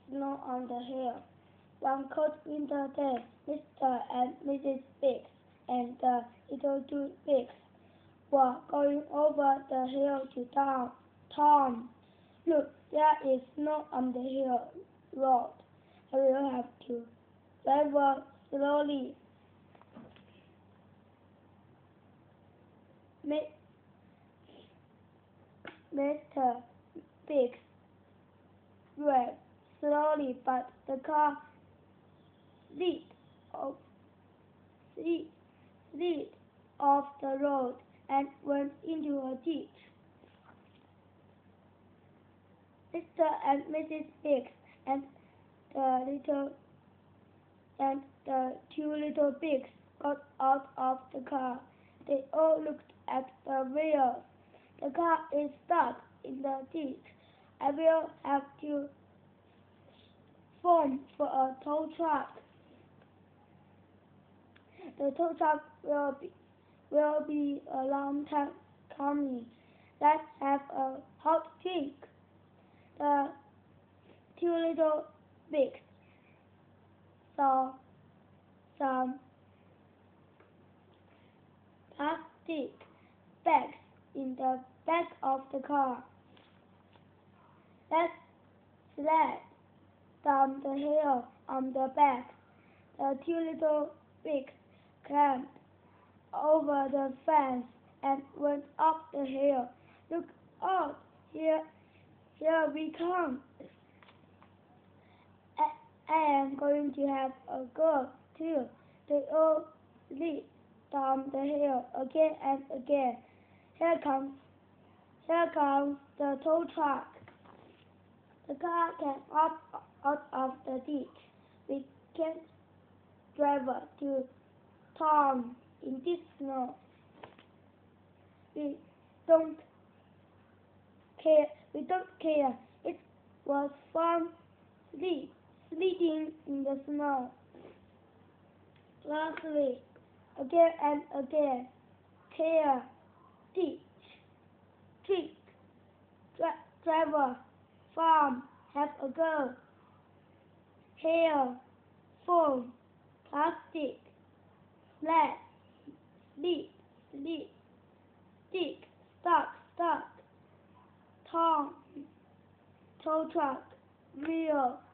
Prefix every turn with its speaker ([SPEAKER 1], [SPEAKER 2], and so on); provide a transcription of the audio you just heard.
[SPEAKER 1] snow on the hill. One cold winter day, Mr. and Mrs. Biggs and the little two pigs were going over the hill to town. Tom, look, there is snow on the hill road. I will have to drive slowly. Mr. Biggs drove slowly, but the car slid off, slid, slid off the road and went into a ditch. Mr. and Mrs. Biggs and the two little pigs got out of the car. They all looked at the wheels. The car is stuck in the ditch. I will have to phone for a tow truck. The tow truck will be a long time coming. Let's have a hot drink. The two little pigs saw some plastic bags in the back of the car. Let's sled down the hill on the back. The two little pigs climbed over the fence and went up the hill. Look out! Here we come. I am going to have a go too. They all slid down the hill again and again. Here comes the tow truck. The car came up out of the ditch. We can't drive to town in this snow. We don't care. It was fun sledding in the snow. Lastly, again and again, care, ditch, trick, driver, farm, have a go. Hail, phone, plastic, sled, slid, stick, stuck, town, tow truck, wheel,